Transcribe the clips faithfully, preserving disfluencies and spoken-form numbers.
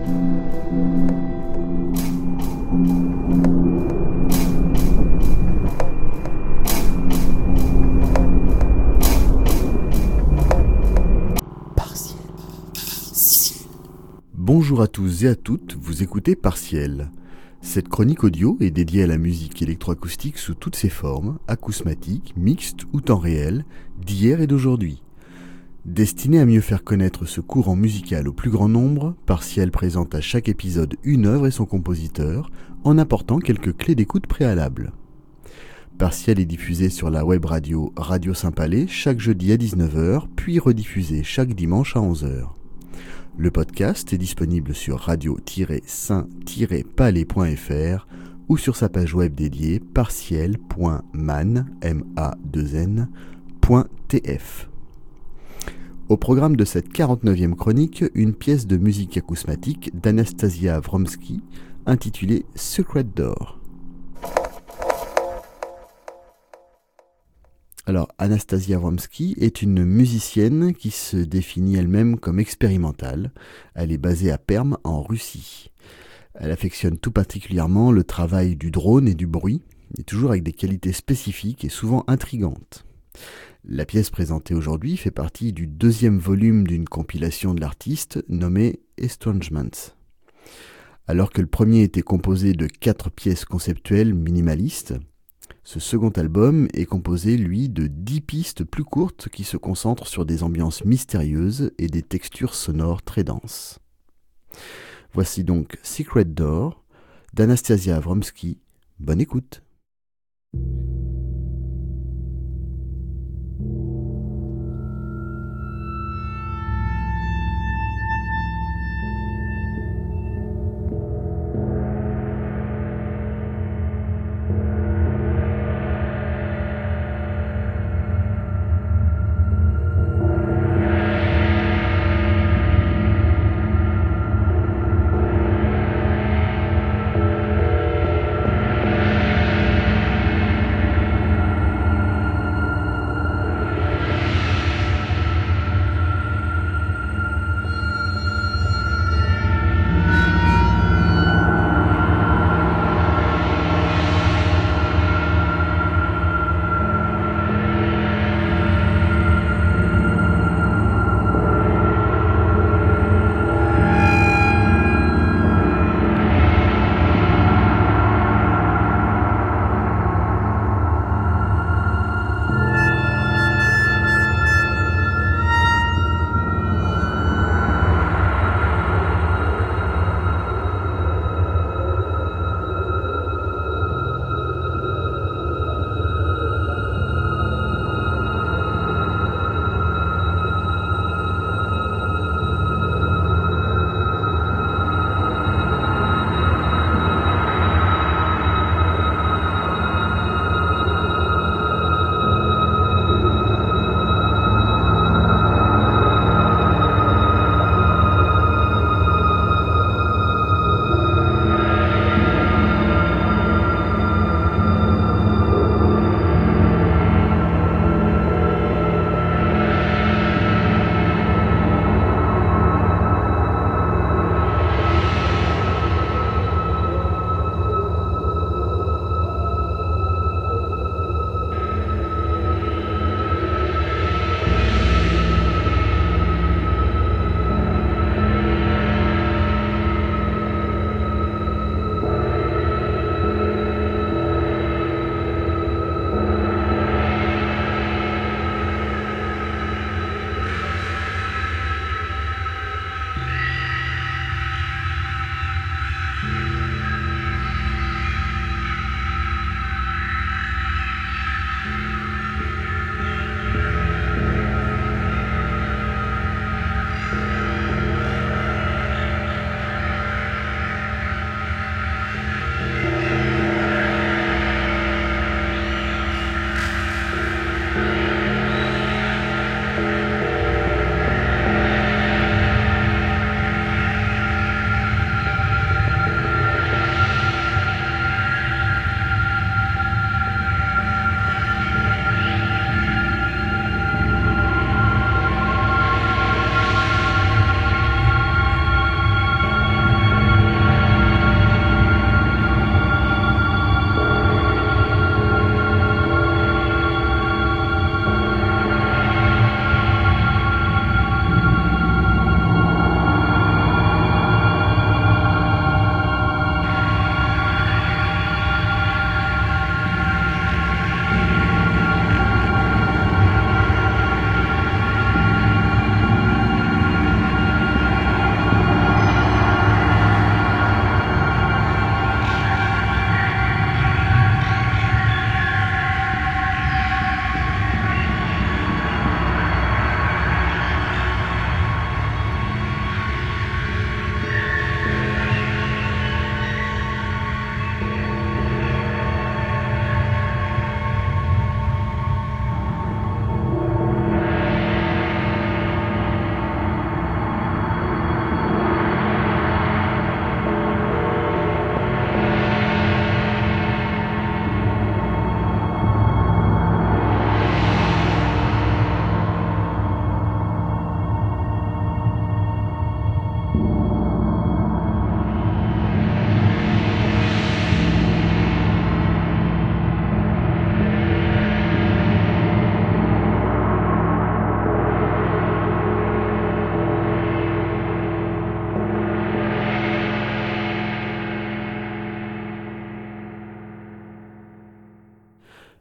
Bonjour à tous et à toutes, vous écoutez Partiel. Cette chronique audio est dédiée à la musique électroacoustique sous toutes ses formes, acousmatique, mixte ou temps réel, d'hier et d'aujourd'hui. Destiné à mieux faire connaître ce courant musical au plus grand nombre, Partiel présente à chaque épisode une œuvre et son compositeur, en apportant quelques clés d'écoute préalables. Partiel est diffusé sur la web radio Radio Saint-Palais chaque jeudi à dix-neuf heures, puis rediffusé chaque dimanche à onze heures. Le podcast est disponible sur radio tiret saint tiret palais point f r ou sur sa page web dédiée partiel point man point t f. Au programme de cette quarante-neuvième chronique, une pièce de musique acousmatique d'Anastasia Wromski intitulée Secret Door. Alors, Anastasia Wromski est une musicienne qui se définit elle-même comme expérimentale. Elle est basée à Perm, en Russie. Elle affectionne tout particulièrement le travail du drone et du bruit, et toujours avec des qualités spécifiques et souvent intrigantes. La pièce présentée aujourd'hui fait partie du deuxième volume d'une compilation de l'artiste nommée Estrangements. Alors que le premier était composé de quatre pièces conceptuelles minimalistes, ce second album est composé, lui, de dix pistes plus courtes qui se concentrent sur des ambiances mystérieuses et des textures sonores très denses. Voici donc Secret Door d'Anastasia Wromski. Bonne écoute.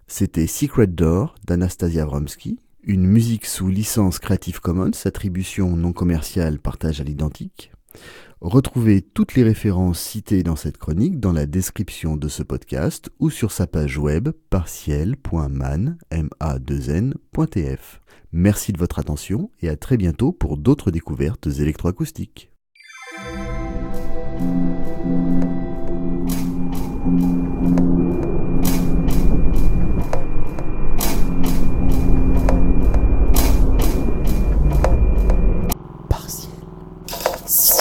C'était Secret Door d'Anastasia Wronski, une musique sous licence Creative Commons, attribution non commerciale, partage à l'identique. Retrouvez toutes les références citées dans cette chronique dans la description de ce podcast ou sur sa page web partiel point man point t f. Merci de votre attention et à très bientôt pour d'autres découvertes électroacoustiques. Partiel.